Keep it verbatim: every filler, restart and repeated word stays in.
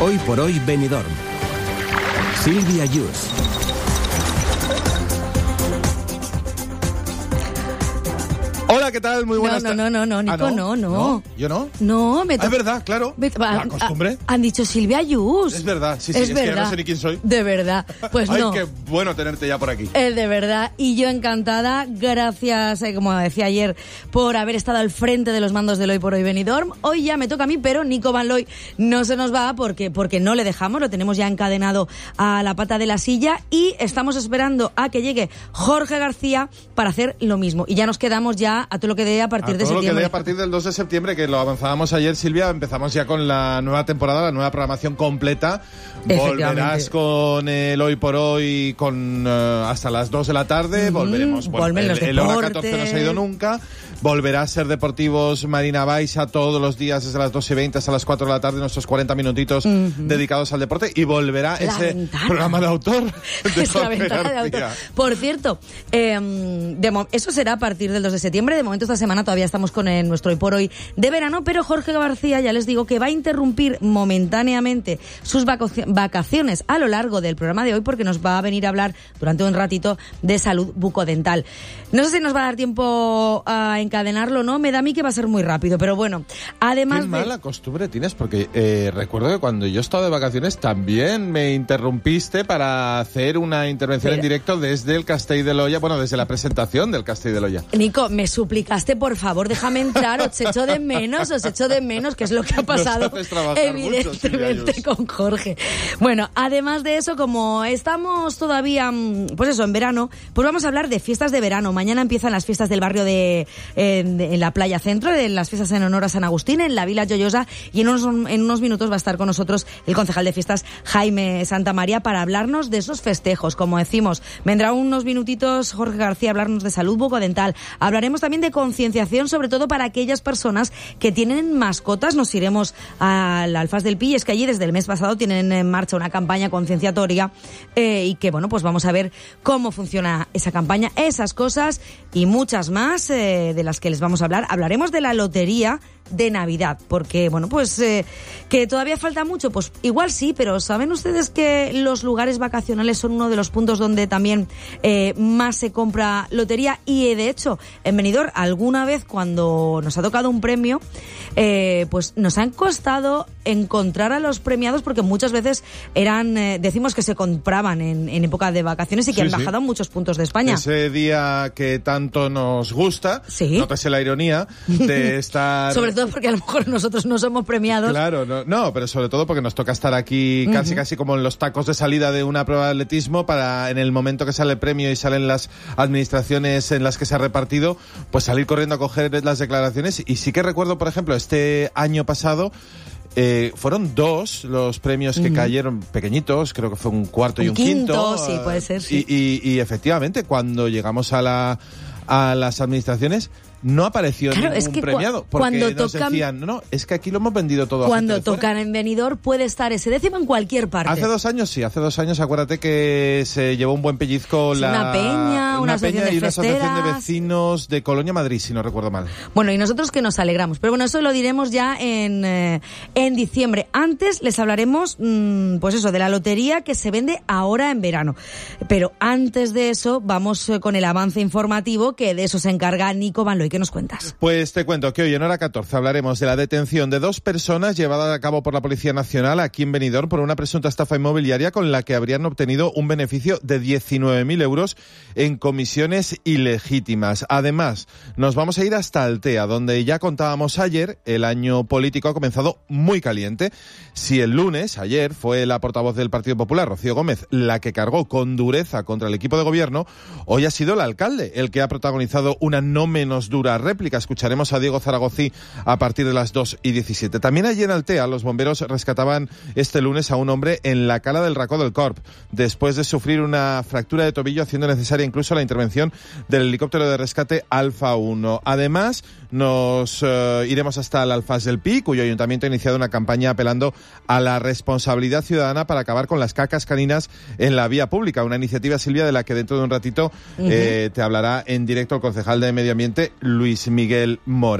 Hoy por hoy Benidorm. Silvia Yus. Hola, ¿qué tal? Muy buenas tardes. No, no, no, no, Nico, ¿Ah, no? no, no. ¿Yo no? No, me ah, es verdad, claro. Me La costumbre. Han dicho Silvia Yus. Es verdad, sí, sí, es, es verdad. que ya no sé ni quién soy. De verdad, pues Ay, no. qué bueno tenerte ya por aquí. Es de verdad, y yo encantada, gracias, eh, como decía ayer, por haber estado al frente de los mandos del Hoy por Hoy Benidorm. Hoy ya me toca a mí, pero Nico Van Looy no se nos va porque, porque no le dejamos, lo tenemos ya encadenado a la pata de la silla y estamos esperando a que llegue Jorge García para hacer lo mismo. Y ya nos quedamos ya a todo lo que dé a partir a de todo septiembre. Lo que dé a partir del dos de septiembre, que lo avanzábamos ayer, Silvia, empezamos ya con la nueva temporada, la nueva programación completa. Volverás con el Hoy por Hoy con uh, hasta las dos de la tarde, mm-hmm. volveremos. Bueno, el, el hora catorce no se ha ido nunca. Volverá a ser Deportivos Marina Baixa todos los días desde las dos y veinte hasta las cuatro de la tarde, nuestros cuarenta minutitos uh-huh. dedicados al deporte, y volverá la ese ventana. programa de autor de es la ventana de autor. Por cierto, eh, de mo- eso será a partir del dos de septiembre. De momento esta semana todavía estamos con el, nuestro Hoy por Hoy de verano, pero Jorge García, ya les digo que va a interrumpir momentáneamente sus vac- vacaciones a lo largo del programa de hoy porque nos va a venir a hablar durante un ratito de salud bucodental. No sé si nos va a dar tiempo a encadenarlo, ¿no? Me da a mí que va a ser muy rápido, pero bueno, además Qué de... mala costumbre tienes, porque eh, recuerdo que cuando yo estaba de vacaciones también me interrumpiste para hacer una intervención Mira. en directo desde el Castell de l'Olla, bueno, desde la presentación del Castell de l'Olla. Nico, me suplicaste, por favor, déjame entrar, os echo de menos, os echo de menos, que es lo que ha pasado, evidentemente, mucho, con Jorge. Bueno, además de eso, como estamos todavía, pues eso, en verano, pues vamos a hablar de fiestas de verano. Mañana empiezan las fiestas del barrio de En, en la playa centro, en las fiestas en honor a San Agustín, en la Vila Joyosa, y en unos, en unos minutos va a estar con nosotros el concejal de fiestas Jaime Santamaría para hablarnos de esos festejos. Como decimos, vendrá unos minutitos Jorge García a hablarnos de salud bucodental. Hablaremos también de concienciación, sobre todo para aquellas personas que tienen mascotas. Nos iremos al Alfaz del Pi, es que allí desde el mes pasado tienen en marcha una campaña concienciatoria eh, y que, bueno, pues vamos a ver cómo funciona esa campaña, esas cosas y muchas más eh, de las que les vamos a hablar. Hablaremos de la lotería de Navidad, porque, bueno, pues eh, que todavía falta mucho, pues igual sí, pero ¿saben ustedes que los lugares vacacionales son uno de los puntos donde también eh, más se compra lotería? Y de hecho, en Benidorm, alguna vez cuando nos ha tocado un premio, eh, pues nos han costado encontrar a los premiados, porque muchas veces eran, eh, decimos que se compraban en, en época de vacaciones y que sí, han bajado sí. en muchos puntos de España. Ese día que tanto nos gusta, ¿sí? nótese la ironía de estar... Sobre todo porque a lo mejor nosotros no somos premiados. Claro, no, no, pero sobre todo porque nos toca estar aquí casi uh-huh. casi como en los tacos de salida de una prueba de atletismo, para en el momento que sale el premio y salen las administraciones en las que se ha repartido, pues salir corriendo a coger las declaraciones. Y sí que recuerdo, por ejemplo, este año pasado, Eh, fueron dos los premios que uh-huh. cayeron pequeñitos, creo que fue un cuarto un y un quinto, quinto. Sí, puede ser, sí. Y, y, y efectivamente, cuando llegamos a la a las administraciones, no apareció claro, ningún es que premiado, porque cuando nos tocan, decían, no, no, es que aquí lo hemos vendido todo a cuando gente de tocan fuera. En Benidorm puede estar ese décimo en cualquier parte. Hace dos años sí, hace dos años acuérdate que se llevó un buen pellizco sí, la una peña, una, una peña asociación y una asociación de festeras. vecinos de Colonia Madrid, si no recuerdo mal. Bueno, y nosotros que nos alegramos, pero bueno, eso lo diremos ya en eh, en diciembre. Antes les hablaremos, mmm, pues eso, de la lotería que se vende ahora en verano. Pero antes de eso, vamos eh, con el avance informativo, que de eso se encarga Nico Van Looy. ¿Qué nos cuentas? Pues te cuento que hoy en hora catorce hablaremos de la detención de dos personas llevadas a cabo por la Policía Nacional aquí en Benidorm por una presunta estafa inmobiliaria con la que habrían obtenido un beneficio de diecinueve mil euros en comisiones ilegítimas. Además, nos vamos a ir hasta Altea, donde ya contábamos ayer, el año político ha comenzado muy caliente. Si el lunes, ayer, fue la portavoz del Partido Popular, Rocío Gómez, la que cargó con dureza contra el equipo de gobierno, hoy ha sido el alcalde el que ha protagonizado una no menos dura réplica. Escucharemos a Diego Zaragozí a partir de las dos y diecisiete. También allí en Altea, los bomberos rescataban este lunes a un hombre en la cala del Racó del Corp, después de sufrir una fractura de tobillo, haciendo necesaria incluso la intervención del helicóptero de rescate Alfa uno. Además, nos uh, iremos hasta el Alfaz del Pi, cuyo ayuntamiento ha iniciado una campaña apelando a la responsabilidad ciudadana para acabar con las cacas caninas en la vía pública. Una iniciativa, Silvia, de la que dentro de un ratito uh-huh. eh, te hablará en directo el concejal de Medio Ambiente, Luis Miguel Mora.